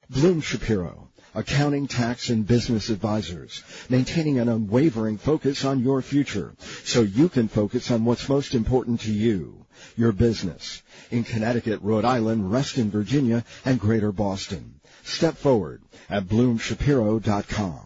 Bloom Shapiro, accounting, tax, and business advisors, maintaining an unwavering focus on your future so you can focus on what's most important to you, your business. In Connecticut, Rhode Island, Reston, Virginia, and Greater Boston. Step forward at bloomshapiro.com.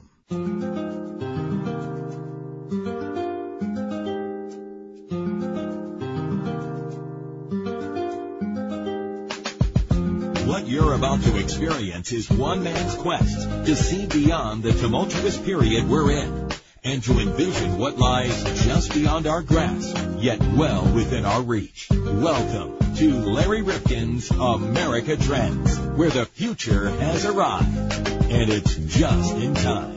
What you're about to experience is one man's quest to see beyond the tumultuous period we're in and to envision what lies just beyond our grasp, yet well within our reach. Welcome to Larry Rifkin's America Trends, where the future has arrived, and it's just in time.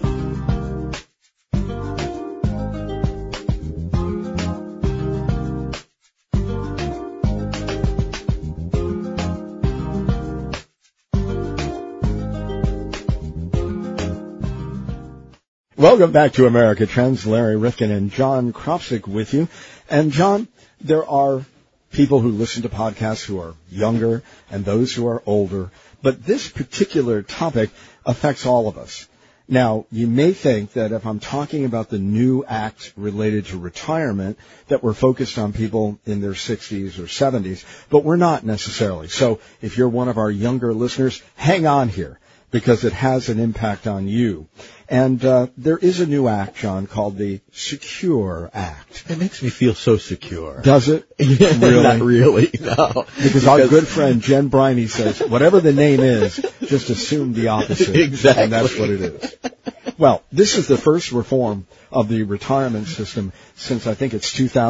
Welcome back to America Trends. Larry Rifkin and John Kropsic with you. And John, there are people who listen to podcasts who are younger and those who are older, but this particular topic affects all of us. Now, you may think that if I'm talking about the new act related to retirement, that we're focused on people in their 60s or 70s, but we're not necessarily. So if you're one of our younger listeners, hang on here, because it has an impact on you. And there is a new act, John, called the Secure Act. It makes me feel so secure. Does it? Really? Not really, no. Because our good friend Jen Briney says, whatever the name is, just assume the opposite. Exactly. And that's what it is. Well, this is the first reform of the retirement system since I think it's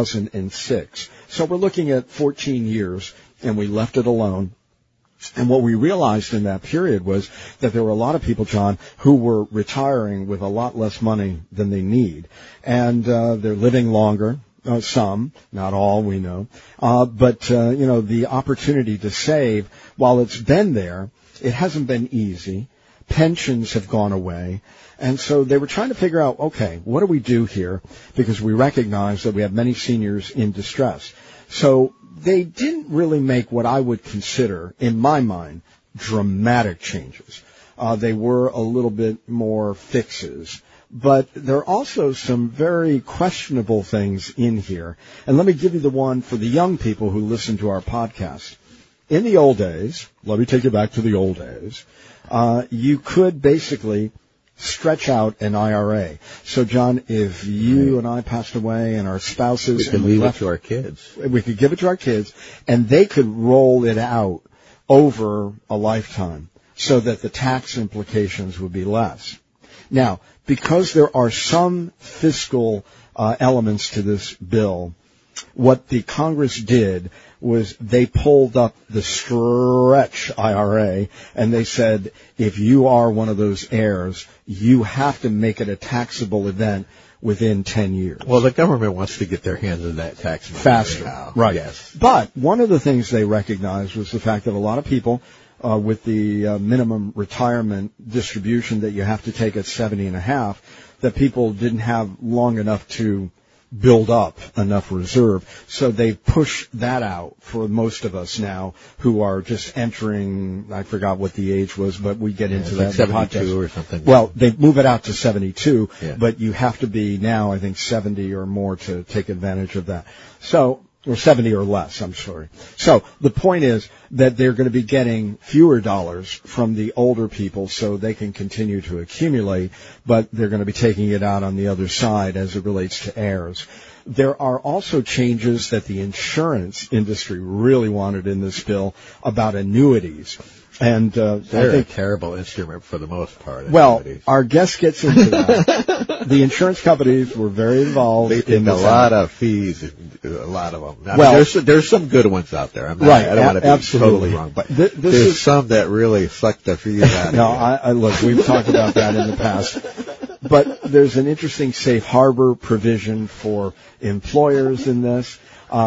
2006. So we're looking at 14 years, and we left it alone. And what we realized in that period was that there were a lot of people, John, who were retiring with a lot less money than they need. And they're living longer, some, not all, we know. But the opportunity to save, while it's been there, it hasn't been easy. Pensions have gone away. And so they were trying to figure out, okay, what do we do here? Because we recognize that we have many seniors in distress. So they didn't really make what I would consider, in my mind, dramatic changes. They were a little bit more fixes. But there are also some very questionable things in here. And let me give you the one for the young people who listen to our podcast. In the old days, let me take you back to the old days, you could basically stretch out an IRA. So, John, if you and I passed away and our spouses... We could leave it to our kids. We could give it to our kids, and they could roll it out over a lifetime so that the tax implications would be less. Now, because there are some fiscal elements to this bill, what the Congress did was they pulled up the stretch IRA and they said, if you are one of those heirs, you have to make it a taxable event within 10 years. Well, the government wants to get their hands on that tax money faster, now. Right? Yes. But one of the things they recognized was the fact that a lot of people, with the minimum retirement distribution that you have to take at 70 and a half, that people didn't have long enough to build up enough reserve. So they push that out for most of us now who are just entering, I forgot what the age was, but we get into that. Like 72 or something. Well, they move it out to 72, yeah. But you have to be now, I think, 70 or more to take advantage of that. So, or 70 or less, I'm sorry. So the point is that they're going to be getting fewer dollars from the older people so they can continue to accumulate, but they're going to be taking it out on the other side as it relates to heirs. There are also changes that the insurance industry really wanted in this bill about annuities. And they're I think a terrible instrument for the most part. Well, our guest gets into that. The insurance companies were very involved. They take a lot of fees, a lot of them. I Well, mean, there's some good ones out there. I'm not, right, I don't want to be absolutely totally wrong, but this there's is some that really suck the fees out of No, you. I look, we've talked about that in the past. But there's an interesting safe harbor provision for employers in this.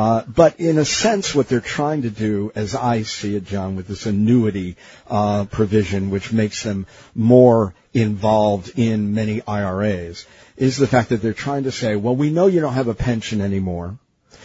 But in a sense, what they're trying to do, as I see it, John, with this annuity provision, which makes them more involved in many IRAs, is the fact that they're trying to say, well, we know you don't have a pension anymore.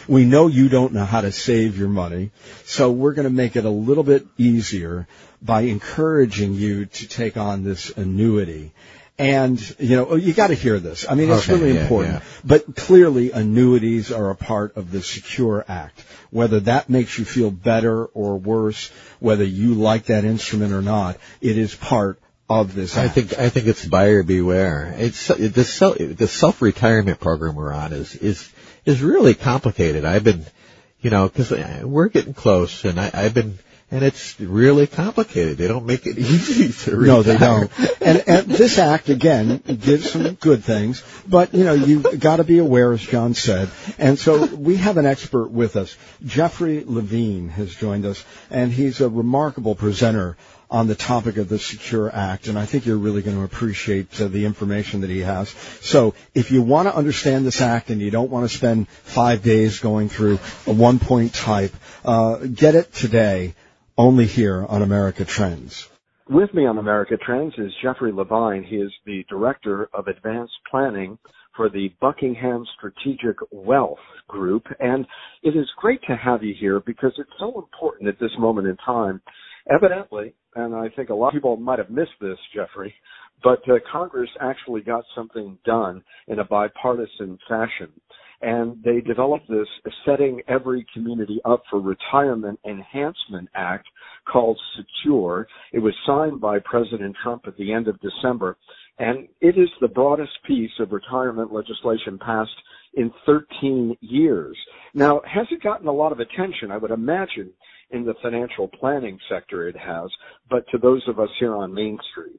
We know you don't know how to save your money, so we're going to make it a little bit easier by encouraging you to take on this annuity. And, you got to hear this. I mean, it's really important. Yeah. But clearly, annuities are a part of the Secure Act. Whether that makes you feel better or worse, whether you like that instrument or not, it is part of this act. I think it's buyer beware. It's the self-retirement program we're on is really complicated. I've been, because we're getting close, and and it's really complicated. They don't make it easy to retire. No, they don't. And this act, again, gives some good things, but, you've got to be aware, as John said. And so we have an expert with us. Jeffrey Levine has joined us, and he's a remarkable presenter on the topic of the Secure Act, and I think you're really going to appreciate the information that he has. So if you want to understand this act and you don't want to spend 5 days going through a one-point type, get it today, only here on America Trends. With me on America Trends is Jeffrey Levine. He is the Director of Advanced Planning for the Buckingham Strategic Wealth Group, and it is great to have you here because it's so important at this moment in time. Evidently, and I think a lot of people might have missed this, Jeffrey, but Congress actually got something done in a bipartisan fashion. And they developed this Setting Every Community Up for Retirement Enhancement Act called SECURE. It was signed by President Trump at the end of December, and it is the broadest piece of retirement legislation passed in 13 years. Now, has it gotten a lot of attention? I would imagine in the financial planning sector it has, but to those of us here on Main Street.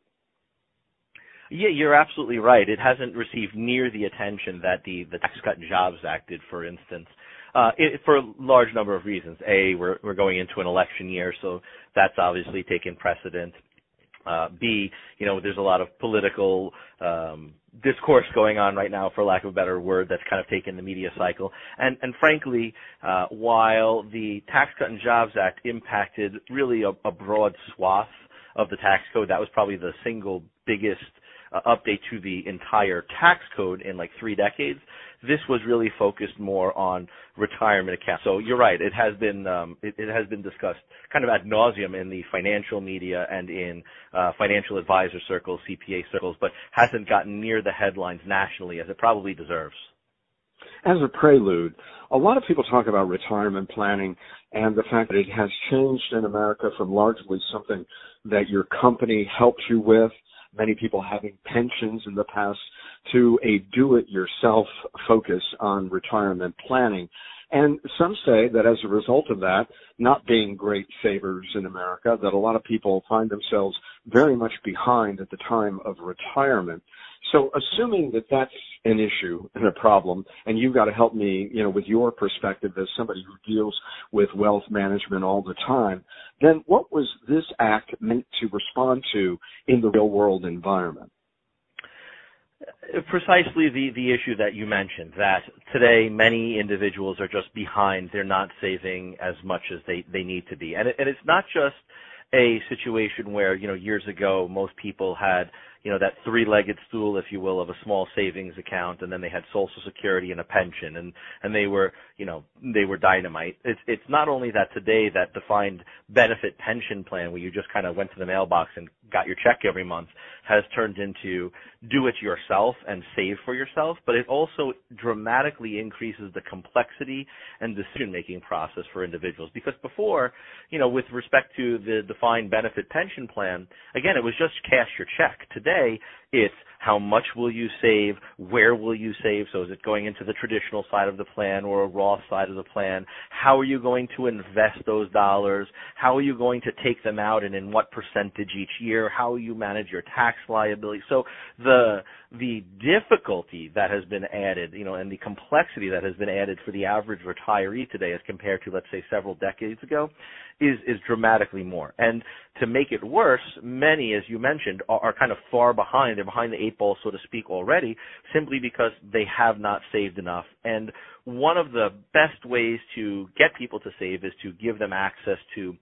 Yeah, you're absolutely right. It hasn't received near the attention that the Tax Cut and Jobs Act did, for instance, for a large number of reasons. A, we're going into an election year, so that's obviously taken precedent. B, there's a lot of political discourse going on right now, for lack of a better word, that's kind of taken the media cycle. And frankly, while the Tax Cut and Jobs Act impacted really a broad swath of the tax code, that was probably the single biggest update to the entire tax code in like 3 decades. This was really focused more on retirement accounts. So you're right. It has been discussed kind of ad nauseum in the financial media and in financial advisor circles, CPA circles, but hasn't gotten near the headlines nationally as it probably deserves. As a prelude, a lot of people talk about retirement planning and the fact that it has changed in America from largely something that your company helped you with, many people having pensions in the past, to a do-it-yourself focus on retirement planning. And some say that as a result of that, not being great savers in America, that a lot of people find themselves very much behind at the time of retirement. So assuming that that's an issue and a problem, and you've got to help me, with your perspective as somebody who deals with wealth management all the time, then what was this act meant to respond to in the real world environment? Precisely the issue that you mentioned, that today many individuals are just behind. They're not saving as much as they need to be. And it's not just a situation where, years ago most people had, that three-legged stool, if you will, of a small savings account, and then they had Social Security and a pension, and they were, they were dynamite. It's not only that today that defined benefit pension plan, where you just kind of went to the mailbox and got your check every month, has turned into do it yourself and save for yourself, but it also dramatically increases the complexity and decision-making process for individuals. Because before, with respect to the defined benefit pension plan, again, it was just cash your check. Today, it's how much will you save, where will you save, so is it going into the traditional side of the plan or a Roth side of the plan, how are you going to invest those dollars, how are you going to take them out and in what percentage each year, how will you manage your tax liability. So the difficulty that has been added, and the complexity that has been added for the average retiree today as compared to, let's say, several decades ago, is dramatically more. And to make it worse, many, as you mentioned, are kind of far behind. They're behind the 8 ball, so to speak, already, simply because they have not saved enough. And one of the best ways to get people to save is to give them access to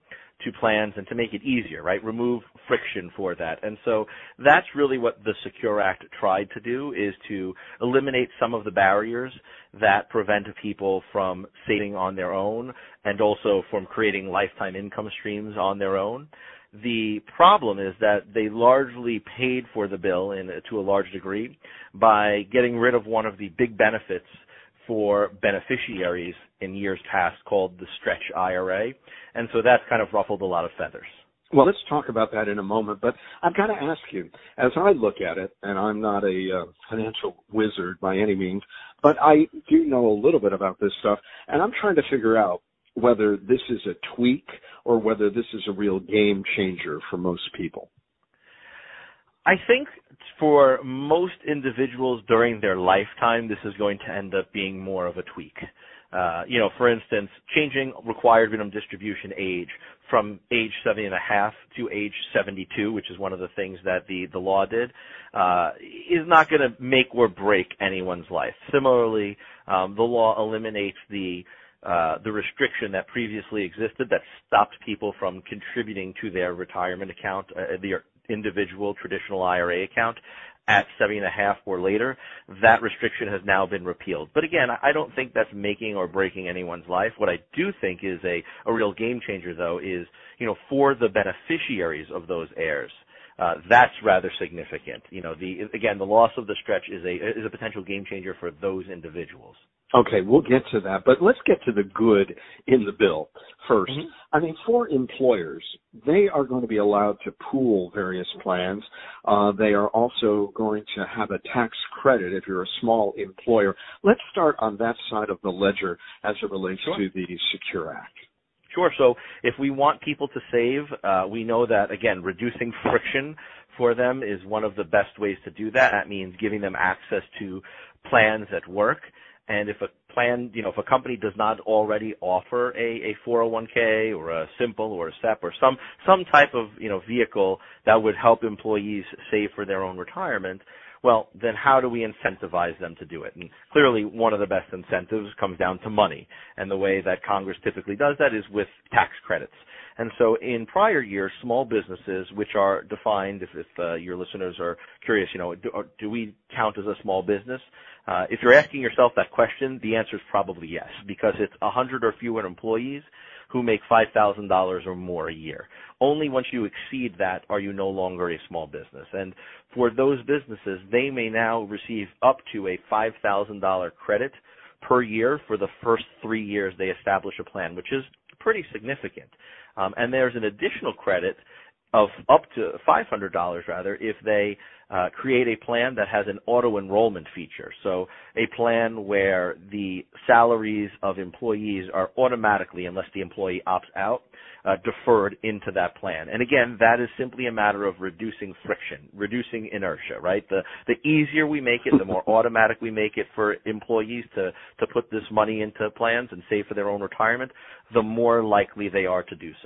to plans and to make it easier, right? Remove friction for that. And so that's really what the Secure Act tried to do, is to eliminate some of the barriers that prevent people from saving on their own and also from creating lifetime income streams on their own. The problem is that they largely paid for the bill to a large degree by getting rid of one of the big benefits for beneficiaries in years past called the Stretch IRA. And so that's kind of ruffled a lot of feathers. Well, let's talk about that in a moment, but I've got to ask you, as I look at it, and I'm not a financial wizard by any means, but I do know a little bit about this stuff, and I'm trying to figure out whether this is a tweak or whether this is a real game changer for most people. I think for most individuals during their lifetime, this is going to end up being more of a tweak. For instance, changing required minimum distribution age from age 70.5 to age 72, which is one of the things that the law did, is not going to make or break anyone's life. Similarly, the law eliminates the restriction that previously existed that stopped people from contributing to their retirement account, their individual traditional IRA account, at 70.5 or later. That restriction has now been repealed. But again, I don't think that's making or breaking anyone's life. What I do think is a real game changer, though, is, for the beneficiaries of those heirs. That's rather significant. The loss of the stretch is a potential game changer for those individuals. Okay, we'll get to that, but let's get to the good in the bill first. Mm-hmm. I mean, for employers, they are going to be allowed to pool various plans. They are also going to have a tax credit if you're a small employer. Let's start on that side of the ledger as it relates to the Secure Act. Sure. So if we want people to save, we know that, again, reducing friction for them is one of the best ways to do that. That means giving them access to plans at work. And if a plan, if a company does not already offer a 401k or a simple or a SEP or some type of, vehicle that would help employees save for their own retirement, well, then how do we incentivize them to do it? And clearly one of the best incentives comes down to money. And the way that Congress typically does that is with tax credits. And so in prior years, small businesses, which are defined, if your listeners are curious, do we count as a small business? If you're asking yourself that question, the answer is probably yes, because it's 100 or fewer employees who make $5,000 or more a year. Only once you exceed that are you no longer a small business. And for those businesses, they may now receive up to a $5,000 credit per year for the first 3 years they establish a plan, which is pretty significant. And there's an additional credit of up to $500 rather if they create a plan that has an auto-enrollment feature. So a plan where the salaries of employees are automatically, unless the employee opts out, deferred into that plan. And again, that is simply a matter of reducing friction, reducing inertia, right? The easier we make it, the more automatic we make it for employees to put this money into plans and save for their own retirement, the more likely they are to do so.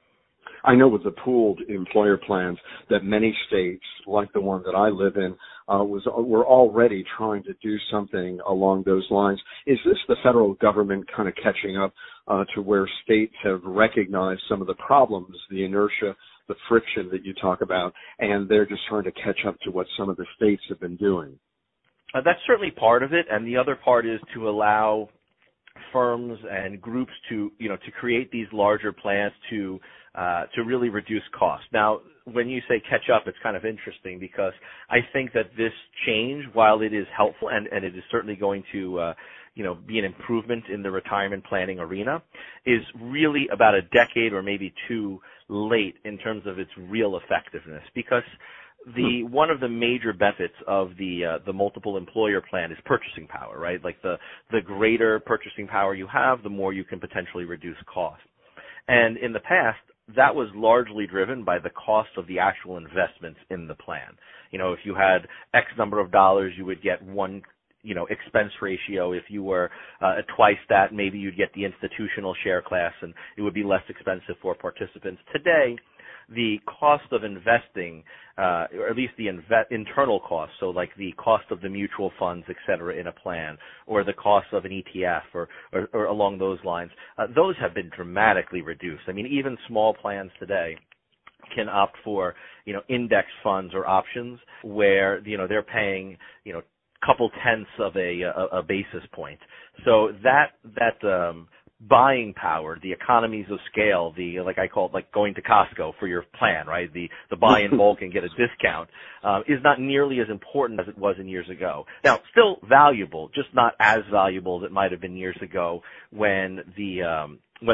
I know with the pooled employer plans that many states, like the one that I live in, were already trying to do something along those lines. Is this the federal government kind of catching up to where states have recognized some of the problems, the inertia, the friction that you talk about, and they're just trying to catch up to what some of the states have been doing? That's certainly part of it, and the other part is to allow firms and groups to create these larger plans to really reduce costs. Now, when you say catch up, it's kind of interesting because I think that this change, while it is helpful and it is certainly going to be an improvement in the retirement planning arena, is really about a decade or maybe two late in terms of its real effectiveness, because one of the major benefits of the multiple employer plan is purchasing power, right? Like the greater purchasing power you have, the more you can potentially reduce costs. And in the past, that was largely driven by the cost of the actual investments in the plan. If you had X number of dollars, you would get one, expense ratio. If you were at twice that, maybe you'd get the institutional share class, and it would be less expensive for participants. Today, the cost of investing, or at least the internal cost, so like the cost of the mutual funds, et cetera, in a plan, or the cost of an ETF, or along those lines, those have been dramatically reduced. I mean, even small plans today can opt for, index funds or options where, they're paying, couple tenths of a basis point. So that buying power, the economies of scale, like I call it, like going to Costco for your plan, right? The buy in bulk and get a discount, is not nearly as important as it was in years ago. Now, still valuable, just not as valuable as it might have been years ago when the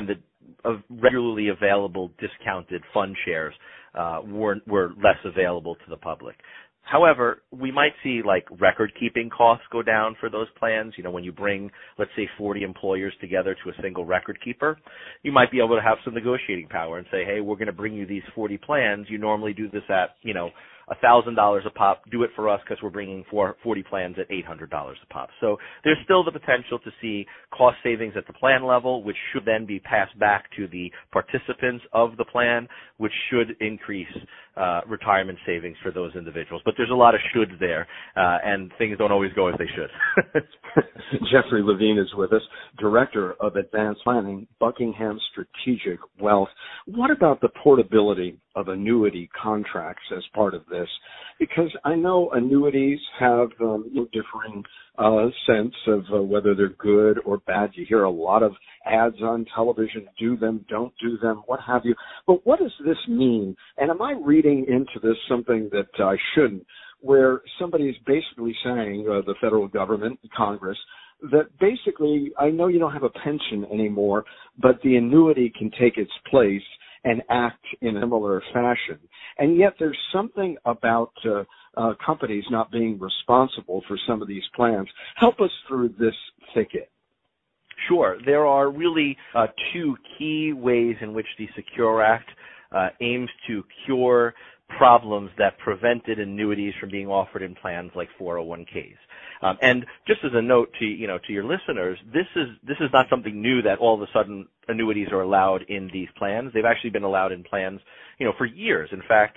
regularly available discounted fund shares were less available to the public. However, we might see like record-keeping costs go down for those plans. When you bring, let's say, 40 employers together to a single record keeper, you might be able to have some negotiating power and say, hey, we're going to bring you these 40 plans. You normally do this at, $1,000 a pop. Do it for us because we're bringing 40 plans at $800 a pop. So there's still the potential to see cost savings at the plan level, which should then be passed back to the participants of the plan, which should increase retirement savings for those individuals. But there's a lot of shoulds there, and things don't always go as they should. Jeffrey Levine is with us, Director of Advanced Planning, Buckingham Strategic Wealth. What about the portability of annuity contracts as part of this? Because I know annuities have differing sense of whether they're good or bad. You hear a lot of ads on television, do them, don't do them, what have you. But what does this mean? And am I reading into this something that I shouldn't, where somebody is basically saying, the federal government, Congress, that basically, I know you don't have a pension anymore, but the annuity can take its place and act in a similar fashion. And yet there's something about companies not being responsible for some of these plans. Help us through this thicket. Sure. There are really two key ways in which the Secure Act aims to cure problems that prevented annuities from being offered in plans like 401ks. And just as a note to your listeners, this is not something new that all of a sudden annuities are allowed in these plans. They've actually been allowed in plans, for years. In fact,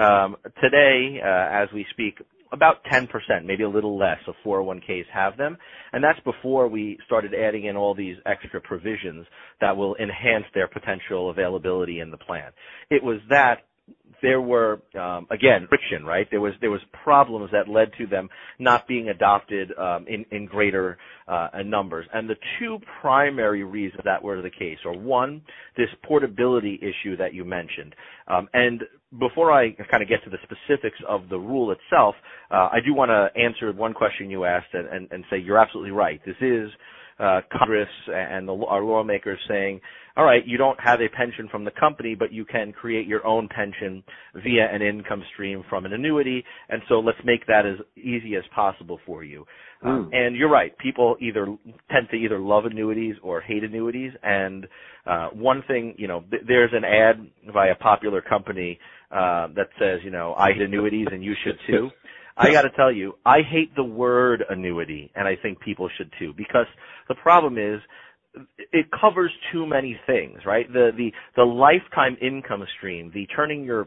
today, as we speak, about 10%, maybe a little less, of 401ks have them, and that's before we started adding in all these extra provisions that will enhance their potential availability in the plan. It was that there were, again, friction, right? There was problems that led to them not being adopted in greater numbers. And the two primary reasons that were the case are, one, this portability issue that you mentioned. And before I kind of get to the specifics of the rule itself, I do want to answer one question you asked and say you're absolutely right. This is Congress and our lawmakers saying, all right, you don't have a pension from the company, but you can create your own pension via an income stream from an annuity, and so let's make that as easy as possible for you. And you're right, people tend to either love annuities or hate annuities, and one thing, there's an ad by a popular company that says, I hate annuities and you should too. I got to tell you, I hate the word annuity, and I think people should too, because the problem is it covers too many things, right? The lifetime income stream, the turning your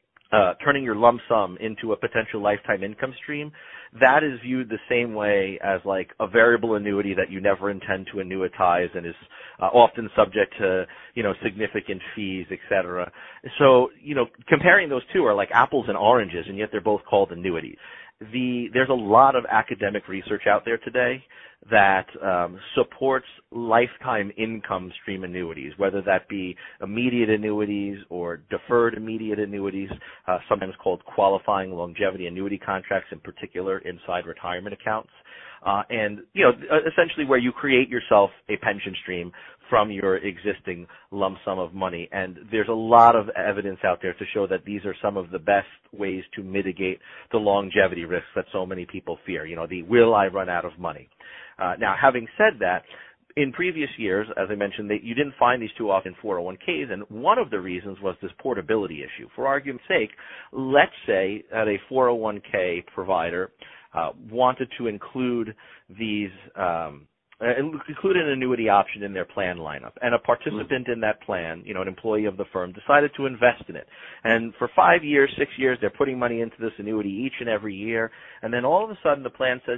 lump sum into a potential lifetime income stream, that is viewed the same way as like a variable annuity that you never intend to annuitize and is often subject to, significant fees, et cetera. So, comparing those two are like apples and oranges, and yet they're both called annuities. There's a lot of academic research out there today that supports lifetime income stream annuities, whether that be immediate annuities or deferred immediate annuities, sometimes called qualifying longevity annuity contracts, in particular inside retirement accounts. And, essentially where you create yourself a pension stream from your existing lump sum of money. And there's a lot of evidence out there to show that these are some of the best ways to mitigate the longevity risks that so many people fear. The will I run out of money? Now, having said that, in previous years, as I mentioned, you didn't find these too often in 401ks, and one of the reasons was this portability issue. For argument's sake, let's say that a 401k provider wanted to include these include an annuity option in their plan lineup, and a participant in that plan, an employee of the firm, decided to invest in it. And for 5 years, 6 years, they're putting money into this annuity each and every year, and then all of a sudden the plan says,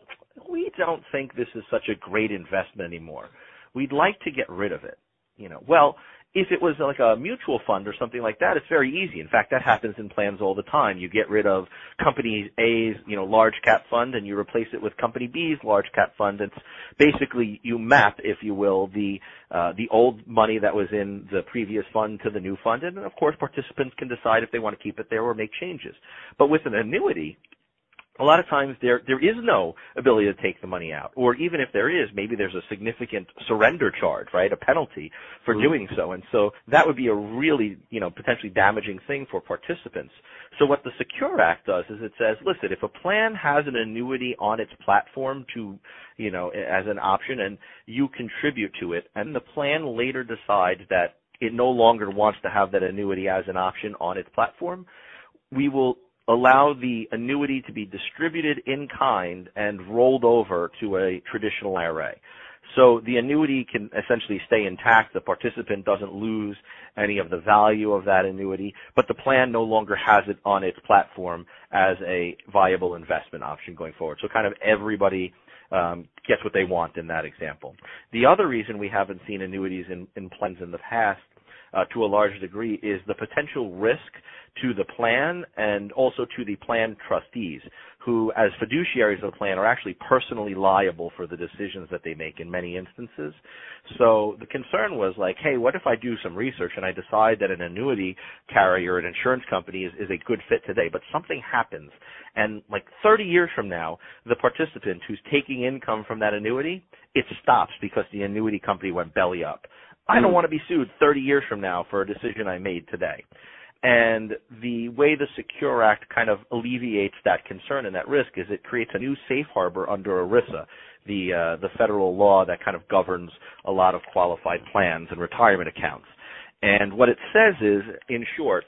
we don't think this is such a great investment anymore. We'd like to get rid of it. Well, if it was like a mutual fund or something like that, it's very easy. In fact, that happens in plans all the time. You get rid of company A's, large cap fund, and you replace it with company B's large cap fund. It's basically you map, if you will, the old money that was in the previous fund to the new fund, and of course, participants can decide if they want to keep it there or make changes. But with an annuity, a lot of times there is no ability to take the money out, or even if there is, maybe there's a significant surrender charge, right, a penalty for doing so, and so that would be a really, potentially damaging thing for participants. So what the Secure Act does is it says, listen, if a plan has an annuity on its platform to, as an option, and you contribute to it, and the plan later decides that it no longer wants to have that annuity as an option on its platform, we will allow the annuity to be distributed in kind and rolled over to a traditional IRA. So the annuity can essentially stay intact. The participant doesn't lose any of the value of that annuity, but the plan no longer has it on its platform as a viable investment option going forward. So kind of everybody gets what they want in that example. The other reason we haven't seen annuities in plans in the past to a large degree is the potential risk to the plan and also to the plan trustees, who as fiduciaries of the plan are actually personally liable for the decisions that they make in many instances. So the concern was like, hey, what if I do some research and I decide that an annuity carrier, an insurance company is a good fit today, but something happens and like 30 years from now, the participant who's taking income from that annuity, it stops because the annuity company went belly up. I don't want to be sued 30 years from now for a decision I made today. And the way the Secure Act kind of alleviates that concern and that risk is it creates a new safe harbor under ERISA, the federal law that kind of governs a lot of qualified plans and retirement accounts. And what it says is, in short,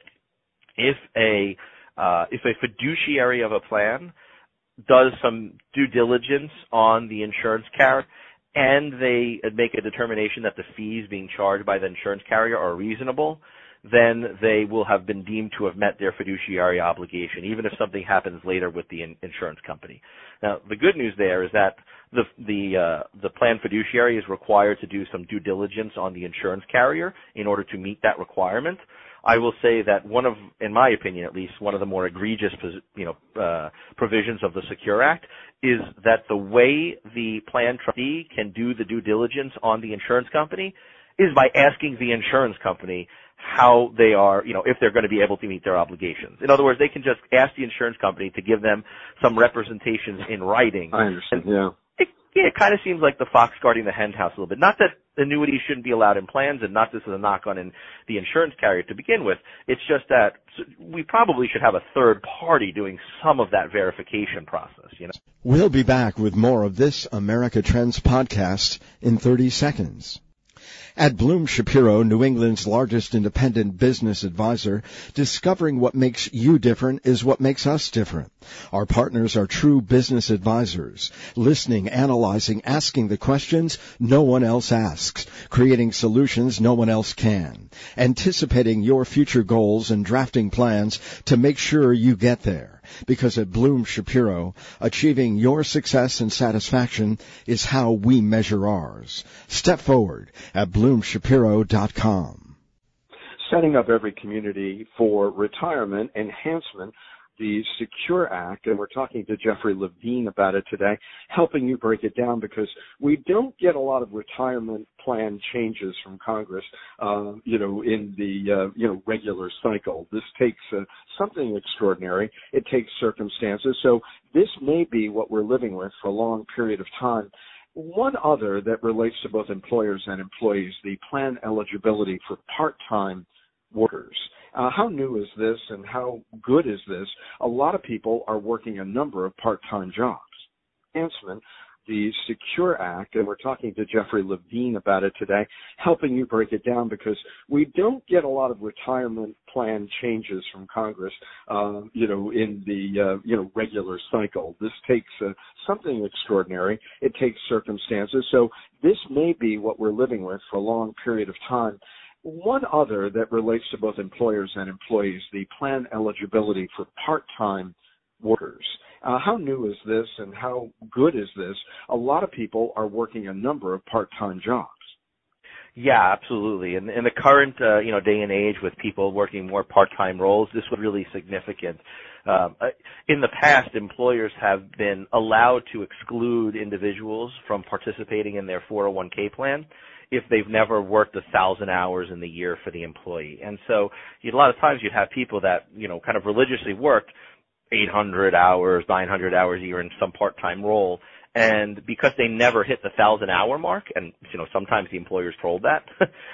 if a fiduciary of a plan does some due diligence on the insurance carrier, and they make a determination that the fees being charged by the insurance carrier are reasonable, then they will have been deemed to have met their fiduciary obligation, even if something happens later with the insurance company. Now, the good news there is that the plan fiduciary is required to do some due diligence on the insurance carrier in order to meet that requirement. I will say that in my opinion at least, one of the more egregious, provisions of the Secure Act is that the way the plan trustee can do the due diligence on the insurance company is by asking the insurance company how they are, if they're going to be able to meet their obligations. In other words, they can just ask the insurance company to give them some representations in writing. I understand, yeah. It kind of seems like the fox guarding the hen house a little bit. Not that annuities shouldn't be allowed in plans and not this is a knock on the insurance carrier to begin with. It's just that we probably should have a third party doing some of that verification process, We'll be back with more of this America Trends podcast in 30 seconds. At Bloom Shapiro, New England's largest independent business advisor, discovering what makes you different is what makes us different. Our partners are true business advisors, listening, analyzing, asking the questions no one else asks, creating solutions no one else can, anticipating your future goals and drafting plans to make sure you get there. Because at Bloom Shapiro, achieving your success and satisfaction is how we measure ours. Step forward at bloomshapiro.com. Setting up every community for retirement enhancement, the Secure Act, and we're talking to Jeffrey Levine about it today, helping you break it down because we don't get a lot of retirement plan changes from Congress, in the, regular cycle. This takes something extraordinary. It takes circumstances. So this may be what we're living with for a long period of time. One other that relates to both employers and employees, the plan eligibility for part-time workers. How new is this and how good is this? A lot of people are working a number of part-time jobs. Enhancement the Secure Act, and we're talking to Jeffrey Levine about it today, helping you break it down, because we don't get a lot of retirement plan changes from Congress, in the, regular cycle. This takes something extraordinary. It takes circumstances. So this may be what we're living with for a long period of time. One other that relates to both employers and employees, the plan eligibility for part-time workers. How new is this and how good is this? A lot of people are working a number of part-time jobs. Yeah, absolutely. In the current, day and age with people working more part-time roles, this was really significant. In the past, employers have been allowed to exclude individuals from participating in their 401k plan if they've never worked 1,000 hours in the year for the employee. And so a lot of times you'd have people that, kind of religiously worked 800 hours, 900 hours a year in some part-time role. And because they never hit the 1,000-hour mark, and, sometimes the employers trolled that,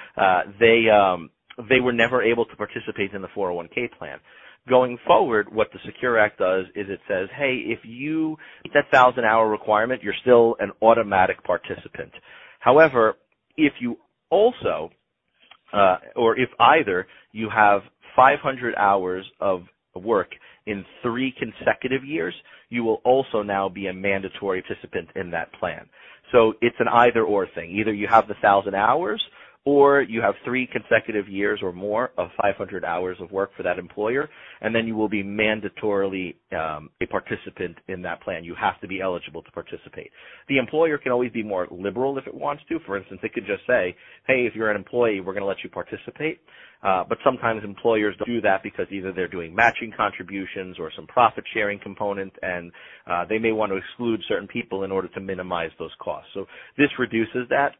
they were never able to participate in the 401k plan. Going forward, what the Secure Act does is it says, hey, if you meet that 1,000-hour requirement, you're still an automatic participant. However, if you also, or if either you have 500 hours of work in 3 consecutive years, you will also now be a mandatory participant in that plan. So it's an either-or thing. Either you have the 1,000 hours or you have 3 consecutive years or more of 500 hours of work for that employer, and then you will be mandatorily a participant in that plan. You have to be eligible to participate. The employer can always be more liberal if it wants to. For instance, it could just say, hey, if you're an employee, we're going to let you participate. But sometimes employers don't do that because either they're doing matching contributions or some profit-sharing component, and they may want to exclude certain people in order to minimize those costs. So this reduces that.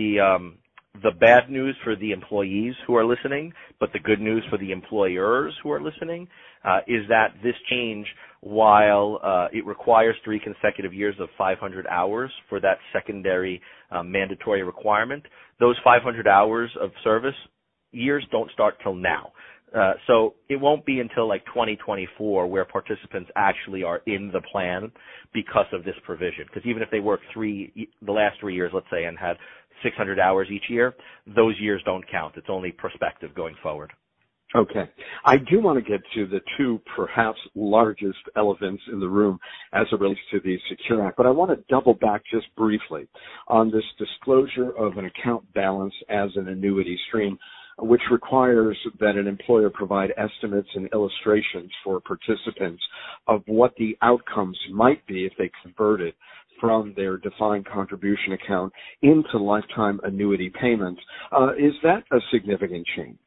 The bad news for the employees who are listening, but the good news for the employers who are listening, is that this change, while it requires 3 consecutive years of 500 hours for that secondary mandatory requirement, those 500 hours of service years don't start till now. So it won't be until like 2024 where participants actually are in the plan because of this provision. Because even if they work the last 3 years, let's say, and had 600 hours each year, those years don't count. It's only prospective going forward. Okay. I do want to get to the 2 perhaps largest elephants in the room as it relates to the Secure Act, but I want to double back just briefly on this disclosure of an account balance as an annuity stream, which requires that an employer provide estimates and illustrations for participants of what the outcomes might be if they converted from their defined contribution account into lifetime annuity payments. Is that a significant change?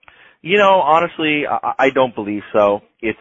Honestly, I don't believe so. It's,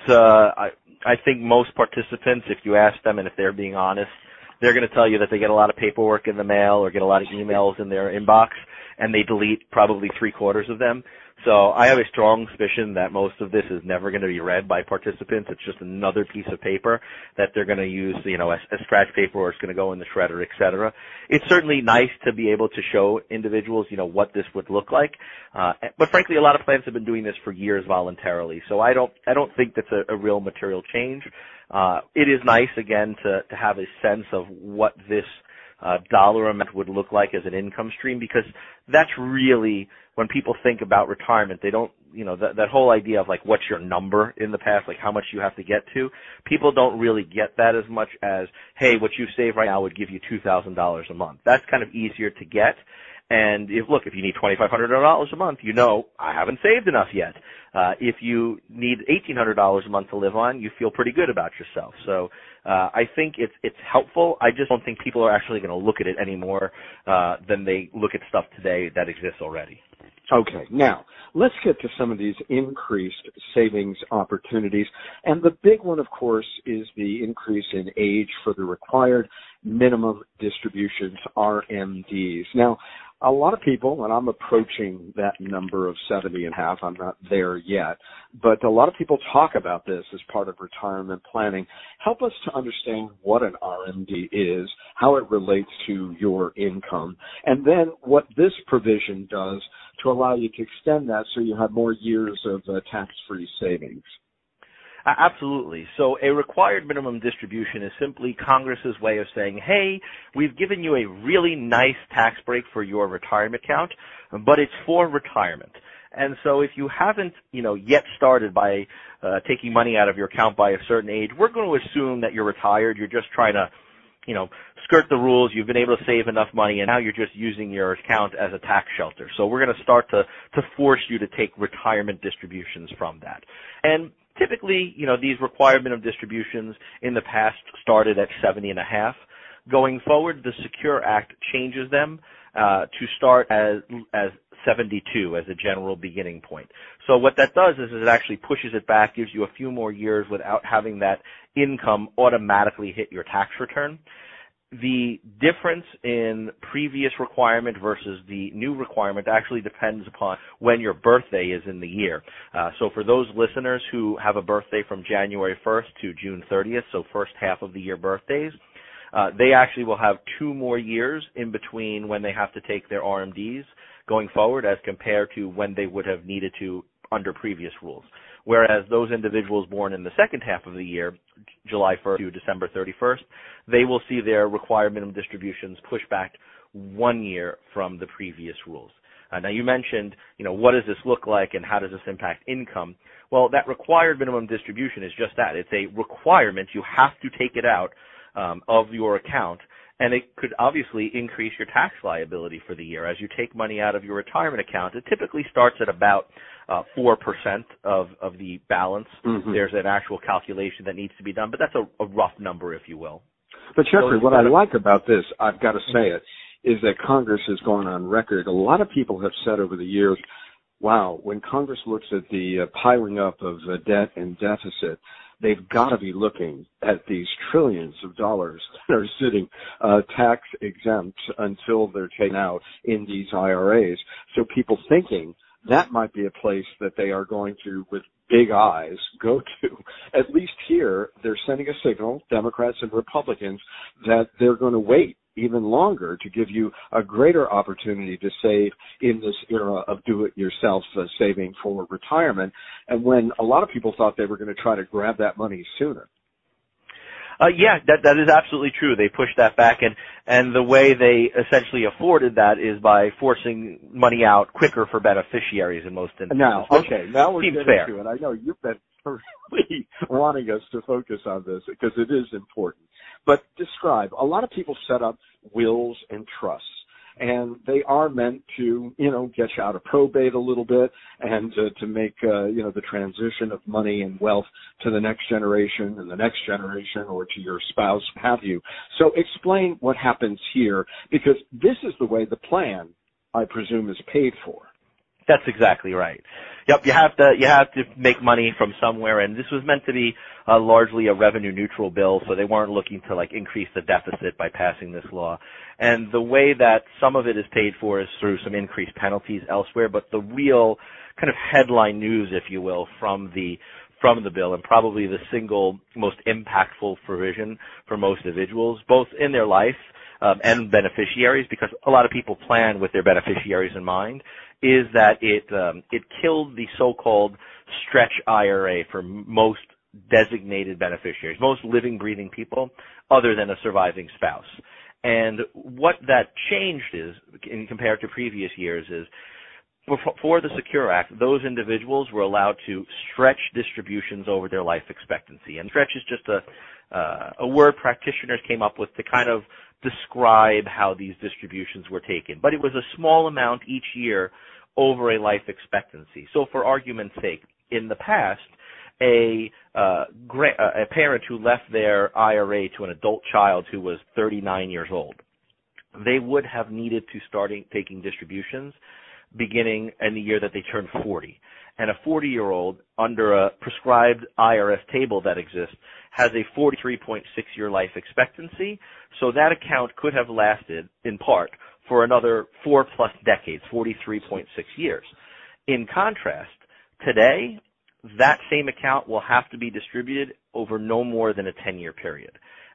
I think most participants, if you ask them and if they're being honest, they're going to tell you that they get a lot of paperwork in the mail or get a lot of emails in their inbox, and they delete probably 3/4 of them. So I have a strong suspicion that most of this is never going to be read by participants. It's just another piece of paper that they're going to use, as scratch paper, or it's going to go in the shredder, et cetera. It's certainly nice to be able to show individuals, what this would look like. But frankly, a lot of plans have been doing this for years voluntarily. So I don't think that's a real material change. It is nice, again, to have a sense of what this dollar amount would look like as an income stream, because that's really, when people think about retirement, they don't, that whole idea of like what's your number in the past, like how much you have to get to, people don't really get that as much as, hey, what you save right now would give you $2,000 a month. That's kind of easier to get. And if you need $2,500 a month, I haven't saved enough yet. If you need $1,800 a month to live on, you feel pretty good about yourself. So I think it's helpful. I just don't think people are actually going to look at it any more than they look at stuff today that exists already. Okay, now let's get to some of these increased savings opportunities. And the big one, of course, is the increase in age for the required minimum distributions, RMDs. Now, a lot of people, and I'm approaching that number of 70 and a half, I'm not there yet, but a lot of people talk about this as part of retirement planning. Help us to understand what an RMD is, how it relates to your income, and then what this provision does to allow you to extend that so you have more years of tax-free savings. Absolutely. So a required minimum distribution is simply Congress's way of saying, hey, we've given you a really nice tax break for your retirement account, but it's for retirement. And so if you haven't, yet started by taking money out of your account by a certain age, we're going to assume that you're retired. You're just trying to, skirt the rules. You've been able to save enough money, and now you're just using your account as a tax shelter. So we're going to start to force you to take retirement distributions from that. And typically, these required minimum distributions in the past started at 70.5. Going forward, the Secure Act changes them to start as 72 as a general beginning point. So what that does is it actually pushes it back, gives you a few more years without having that income automatically hit your tax return. The difference in previous requirement versus the new requirement actually depends upon when your birthday is in the year. So for those listeners who have a birthday from January 1st to June 30th, so first half of the year birthdays, they actually will have 2 more years in between when they have to take their RMDs going forward as compared to when they would have needed to under previous rules. Whereas those individuals born in the second half of the year, July 1st to December 31st, they will see their required minimum distributions pushed back 1 year from the previous rules. Now you mentioned, what does this look like and how does this impact income? Well, that required minimum distribution is just that. It's a requirement. You have to take it out of your account, and it could obviously increase your tax liability for the year. As you take money out of your retirement account, it typically starts at about 4% of the balance. Mm-hmm. There's an actual calculation that needs to be done, but that's a rough number, if you will. But Jeffrey, what I like about this, I've got to say it, is that Congress has gone on record. A lot of people have said over the years, wow, when Congress looks at the piling up of debt and deficit, they've got to be looking at these trillions of dollars that are sitting tax exempt until they're taken out in these IRAs. So people thinking that might be a place that they are going to, with big eyes, go to. At least here, they're sending a signal, Democrats and Republicans, that they're going to wait even longer to give you a greater opportunity to save in this era of do-it-yourself saving for retirement, and when a lot of people thought they were going to try to grab that money sooner. Yeah, that is absolutely true. They pushed that back, and the way they essentially afforded that is by forcing money out quicker for beneficiaries in most instances. Now we're getting to it. I know you've been really wanting us to focus on this because it is important. But describe, a lot of people set up wills and trusts, and they are meant to, get you out of probate a little bit and to make, the transition of money and wealth to the next generation and the next generation or to your spouse, have you. So explain what happens here, because this is the way the plan, I presume, is paid for. That's exactly right. Yep, you have to make money from somewhere, and this was meant to be largely a revenue neutral bill, so they weren't looking to increase the deficit by passing this law. And the way that some of it is paid for is through some increased penalties elsewhere, but the real kind of headline news, if you will, from the bill, and probably the single most impactful provision for most individuals, both in their life and beneficiaries, because a lot of people plan with their beneficiaries in mind, is that it killed the so-called stretch IRA for most designated beneficiaries, most living, breathing people other than a surviving spouse. And what that changed is, in compared to previous years, is before the Secure Act, those individuals were allowed to stretch distributions over their life expectancy. And stretch is just a word practitioners came up with to kind of describe how these distributions were taken. But it was a small amount each year over a life expectancy. So for argument's sake, in the past, a parent who left their IRA to an adult child who was 39 years old, they would have needed to start taking distributions beginning in the year that they turned 40. And a 40-year-old, under a prescribed IRS table that exists, has a 43.6-year life expectancy, so that account could have lasted, in part, for another 4+ decades, 43.6 years. In contrast, today, that same account will have to be distributed over no more than a 10-year period.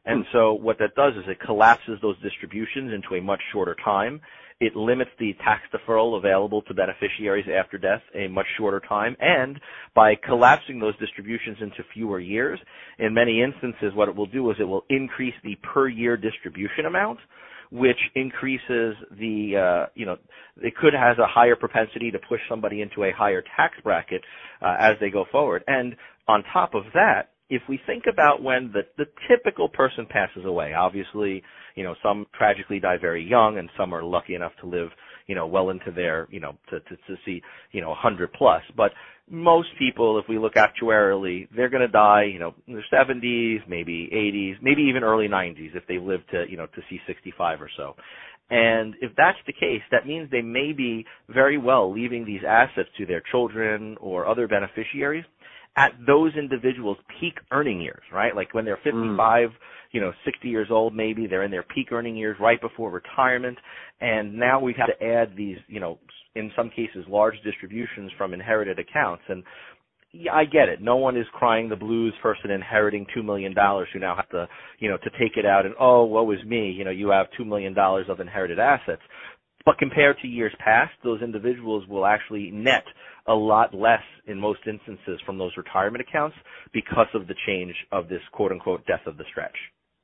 And so what that does is it collapses those distributions into a much shorter time. It limits the tax deferral available to beneficiaries after death a much shorter time. And by collapsing those distributions into fewer years, in many instances what it will do is it will increase the per year distribution amount, which increases the, it could has a higher propensity to push somebody into a higher tax bracket as they go forward. And on top of that, if we think about when the typical person passes away, obviously, some tragically die very young and some are lucky enough to live, well into their, to see, 100 plus. But most people, if we look actuarially, they're going to die, in their 70s, maybe 80s, maybe even early 90s if they live to, to see 65 or so. And if that's the case, that means they may be very well leaving these assets to their children or other beneficiaries at those individuals' peak earning years, right? Like when they're 55, 60 years old maybe, they're in their peak earning years right before retirement, and now we've had to add these, in some cases, large distributions from inherited accounts. And yeah, I get it. No one is crying the blues person inheriting $2 million who now have to, to take it out and, oh, woe is me, you have $2 million of inherited assets. But compared to years past, those individuals will actually net a lot less in most instances from those retirement accounts because of the change of this quote-unquote death of the stretch.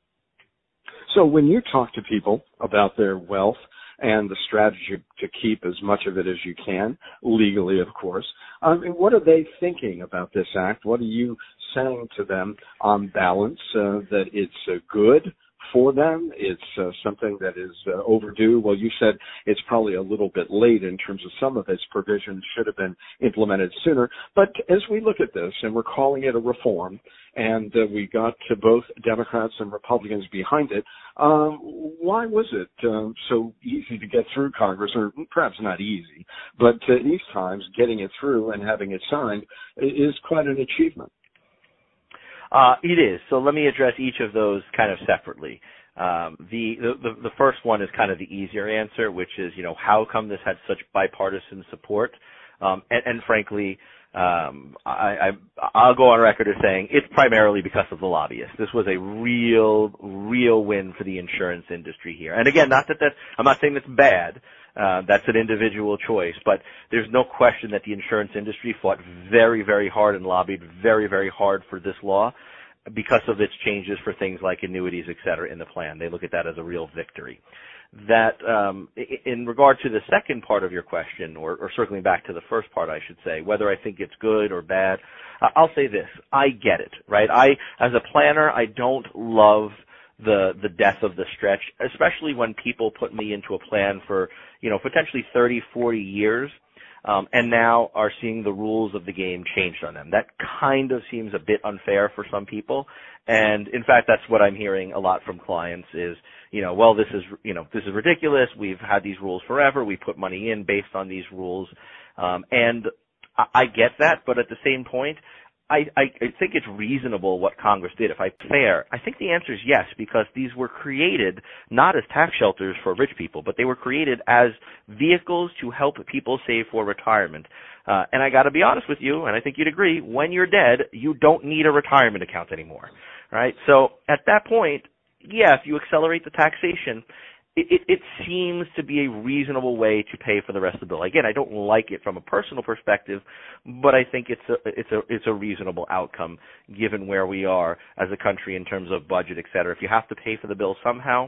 So when you talk to people about their wealth and the strategy to keep as much of it as you can, legally, of course, what are they thinking about this act? What are you saying to them on balance, that it's good for them? It's something that is overdue. Well, you said it's probably a little bit late in terms of some of its provisions should have been implemented sooner. But as we look at this, and we're calling it a reform, and we got to both Democrats and Republicans behind it, why was it so easy to get through Congress, or perhaps not easy, but these times getting it through and having it signed is quite an achievement? It is. So let me address each of those kind of separately. The first one is kind of the easier answer, which is, how come this had such bipartisan support? And frankly, I'll go on record as saying it's primarily because of the lobbyists. This was a real win for the insurance industry here. And again, I'm not saying that's bad. That's an individual choice, but there's no question that the insurance industry fought very, very hard and lobbied very, very hard for this law because of its changes for things like annuities, et cetera, in the plan. They look at that as a real victory. That, in regard to the second part of your question, or circling back to the first part, I should say, whether I think it's good or bad, I'll say this. I get it, right? As a planner, I don't love the death of the stretch, especially when people put me into a plan for, potentially 30, 40 years, and now are seeing the rules of the game changed on them. That kind of seems a bit unfair for some people. And in fact, that's what I'm hearing a lot from clients is, well, this is ridiculous. We've had these rules forever. We put money in based on these rules. And I get that, but at the same point, I think it's reasonable what Congress did. If I'm fair, I think the answer is yes, because these were created not as tax shelters for rich people, but they were created as vehicles to help people save for retirement. And I got to be honest with you, and I think you'd agree, when you're dead, you don't need a retirement account anymore, right? So at that point, yeah, if you accelerate the taxation, it seems to be a reasonable way to pay for the rest of the bill. Again, I don't like it from a personal perspective, but I think it's a reasonable outcome given where we are as a country in terms of budget, et cetera. If you have to pay for the bill somehow,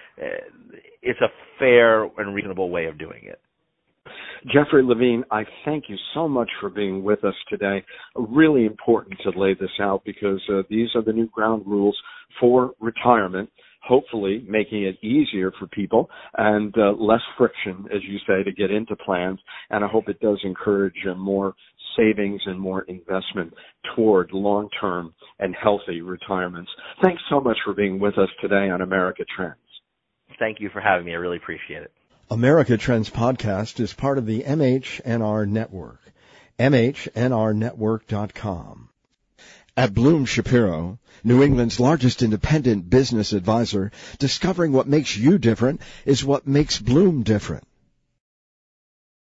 it's a fair and reasonable way of doing it. Jeffrey Levine, I thank you so much for being with us today. Really important to lay this out because these are the new ground rules for retirement, hopefully making it easier for people and less friction, as you say, to get into plans. And I hope it does encourage more savings and more investment toward long-term and healthy retirements. Thanks so much for being with us today on America Trends. Thank you for having me. I really appreciate it. America Trends Podcast is part of the MHNR Network, MHNRnetwork.com. At Bloom Shapiro, New England's largest independent business advisor, discovering what makes you different is what makes Bloom different.